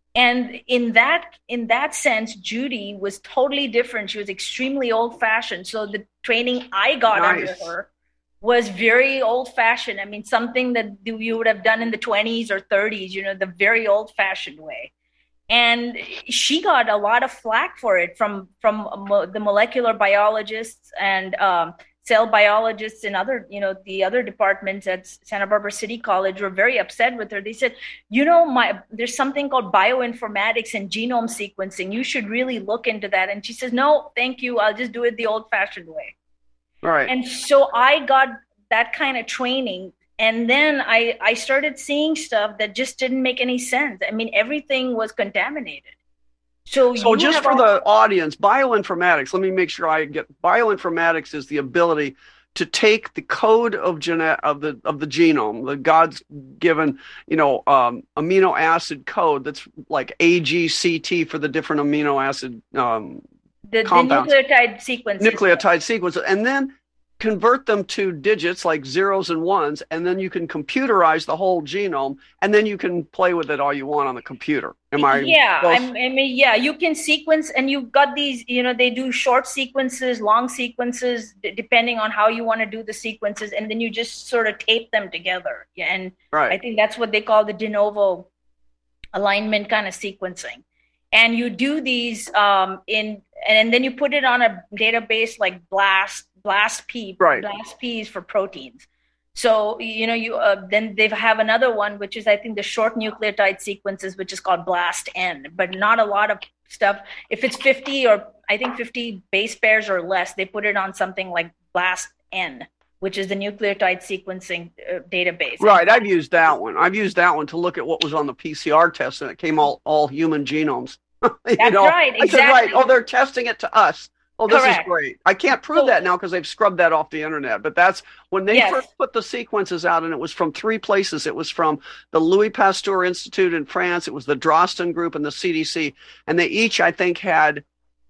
And in that in that sense, Judy was totally different. She was extremely old-fashioned. So the training I got under Nice. her was very old-fashioned. I mean, something that you would have done in the twenties or thirties, you know, the very old-fashioned way. And she got a lot of flack for it from from mo- the molecular biologists and um, cell biologists and other, you know, the other departments at Santa Barbara City College were very upset with her. They said, you know, my there's something called bioinformatics and genome sequencing. You should really look into that. And she says, no, thank you. I'll just do it the old-fashioned way. Right. And so I got that kind of training. And then I, I started seeing stuff that just didn't make any sense. I mean, everything was contaminated. So, So you just have for all- the audience, bioinformatics, let me make sure I get bioinformatics is the ability to take the code of genet of the of the genome, the God's given, you know, um, amino acid code that's like A G C T for the different amino acid um, the, the compounds. nucleotide sequences. nucleotide sequences, and then convert them to digits like zeros and ones, and then you can computerize the whole genome, and then you can play with it all you want on the computer. Am I? Yeah, close? I'm, I mean, yeah, you can sequence, and you've got these, you know, they do short sequences, long sequences, d- depending on how you want to do the sequences, and then you just sort of tape them together. Yeah, and Right. I think that's what they call the de novo alignment kind of sequencing. And you do these um, in, and then you put it on a database like BLAST, BLAST-P, Right. BLAST-P is for proteins. So, you know, you uh, then they have another one, which is, I think, the short nucleotide sequences, which is called BLAST-N, but not a lot of stuff. If it's fifty or I think fifty base pairs or less, they put it on something like BLAST-N, which is the nucleotide sequencing uh, database. Right, I've used that one. I've used that one to look at what was on the P C R test, and it came all all human genomes. You That's know? right, I said, right. exactly. Oh, they're testing it to us. Oh, this Correct. is great. I can't prove that now because they've scrubbed that off the internet. But that's when they Yes. first put the sequences out, and it was from three places. It was from the Louis Pasteur Institute in France. It was the Drosten Group and the C D C, and they each, I think, had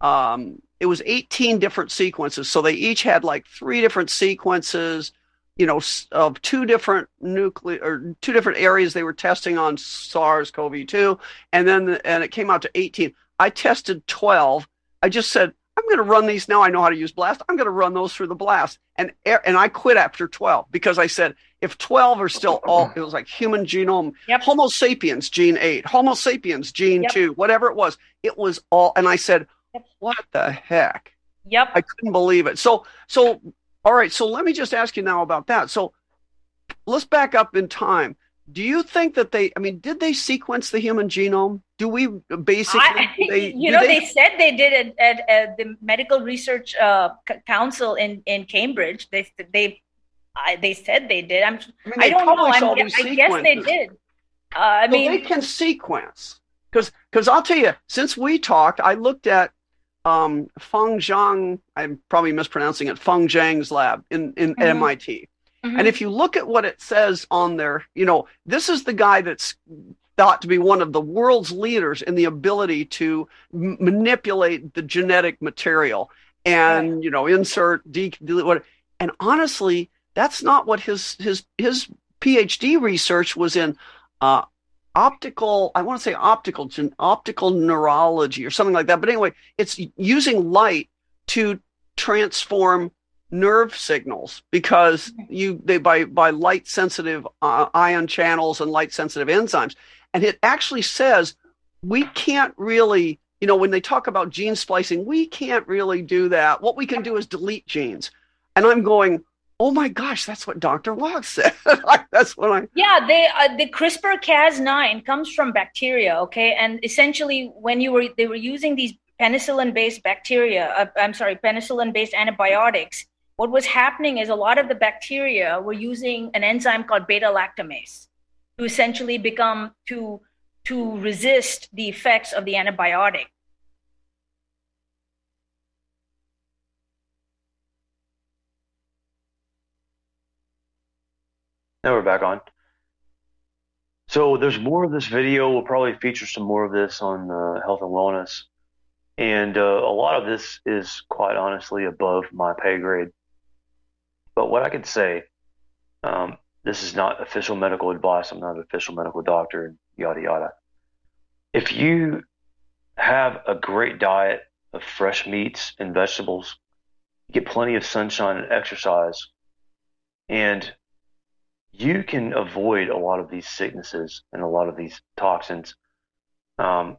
um, it was eighteen different sequences. So they each had like three different sequences, you know, s- of two different nuclear or two different areas they were testing on SARS-C o V two, and then the, and it came out to eighteen. I tested twelve. I just said, I'm going to run these now. I know how to use BLAST. I'm going to run those through the BLAST. And and I quit after twelve because I said, if twelve are still all, it was like human genome, Homo sapiens gene eight, Homo sapiens gene Yep. two, whatever it was. It was all, and I said, what the heck? Yep. I couldn't believe it. So, so, all right. So let me just ask you now about that. So let's back up in time. Do you think that they, I mean, did they sequence the human genome? Do we basically, I, do they, you do know, they, said they did it at, at the Medical Research uh, C- Council in, in Cambridge. They they I, they said they did. I'm, mean, I they don't know. publish all I'm, these I guess they sequences. did. Uh, I So mean, they can sequence because because I'll tell you, since we talked, I looked at um, Feng Zhang. I'm probably mispronouncing it. Feng Zhang's lab in in Mhm. M I T. Mhm. And if you look at what it says on there, you know, this is the guy that's thought to be one of the world's leaders in the ability to m- manipulate the genetic material and, you know, insert, de- delete, what. And honestly, that's not what his his his PhD research was in. Uh, optical, I want to say optical, optical neurology or something like that. But anyway, it's using light to transform nerve signals because you they by by light sensitive uh, ion channels and light sensitive enzymes. And it actually says we can't really, you know, when they talk about gene splicing, we can't really do that. What we can do is delete genes. And I'm going, oh my gosh, that's what Doctor Locke said. That's what I. Yeah, they uh, the CRISPR Cas nine comes from bacteria, okay, and essentially when you were they were using these penicillin-based bacteria, uh, I'm sorry, penicillin-based antibiotics. What was happening is a lot of the bacteria were using an enzyme called beta-lactamase to essentially become to to resist the effects of the antibiotic. Now we're back on. So there's more of this video. We'll probably feature some more of this on uh, health and wellness. And uh, a lot of this is quite honestly above my pay grade. But what I can say, um, this is not official medical advice. I'm not an official medical doctor, and yada, yada. If you have a great diet of fresh meats and vegetables, get plenty of sunshine and exercise, and you can avoid a lot of these sicknesses and a lot of these toxins um,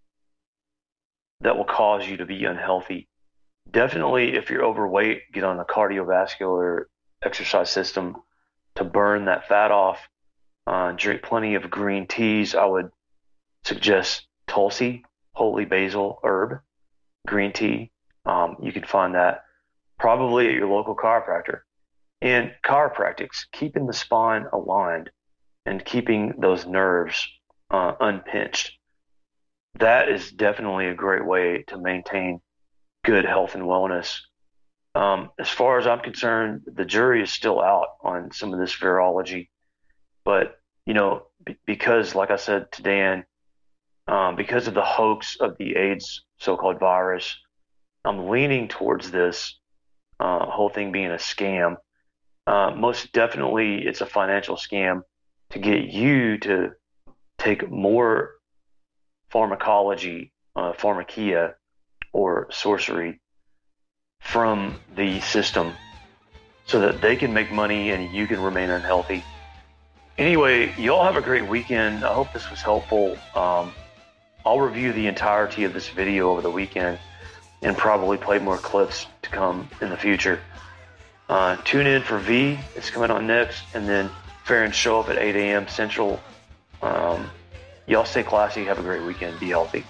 that will cause you to be unhealthy. Definitely, if you're overweight, get on a cardiovascular exercise system to burn that fat off. Uh, drink plenty of green teas. I would suggest Tulsi, holy basil herb, green tea. Um, you can find that probably at your local chiropractor. And chiropractics, keeping the spine aligned and keeping those nerves uh, unpinched, that is definitely a great way to maintain good health and wellness. Um, as far as I'm concerned, the jury is still out on some of this virology. But, you know, b- because, like I said to Dan, um, because of the hoax of the AIDS so-called virus, I'm leaning towards this uh, whole thing being a scam. Uh, most definitely, it's a financial scam to get you to take more pharmacology, uh, pharmakia, or sorcery from the system so that they can make money and you can remain unhealthy. Anyway, you all have a great weekend. I hope this was helpful. Um, I'll review the entirety of this video over the weekend and probably play more clips to come in the future. Uh, tune in for V. It's coming on next. And then Fair and Show Up at eight a.m. Central. Um, y'all stay classy. Have a great weekend. Be healthy.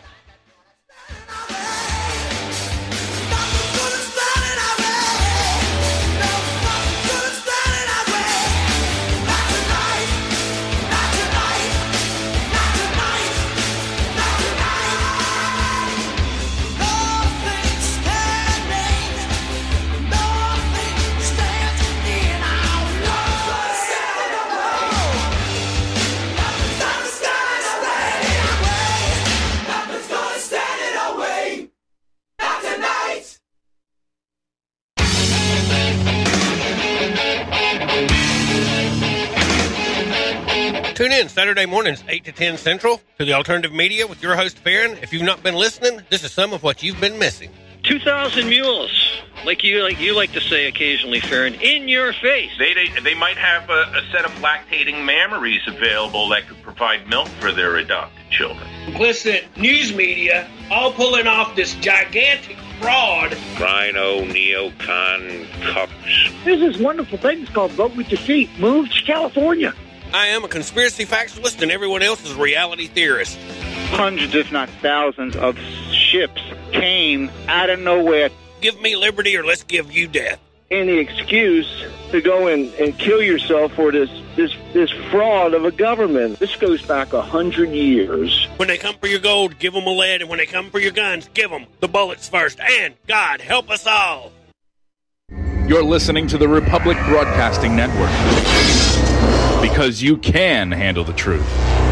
Tune in Saturday mornings, eight to ten Central, to the Alternative Media with your host, Farron. If you've not been listening, this is some of what you've been missing. two thousand mules, like you like you like to say occasionally, Farron, in your face. They they, they might have a, a set of lactating mammaries available that could provide milk for their adopted children. Complicit news media all pulling off this gigantic fraud. Rhino, neocon, cups. There's this wonderful thing it's called Vote With Your Feet. Move to California. I am a conspiracy factualist and everyone else is a reality theorist. Hundreds, if not thousands, of ships came out of nowhere. Give me liberty or let's give you death. Any excuse to go in and kill yourself for this this this fraud of a government. This goes back a hundred years. When they come for your gold, give them a lead, and when they come for your guns, give them the bullets first. And God help us all. You're listening to the Republic Broadcasting Network, because you can handle the truth.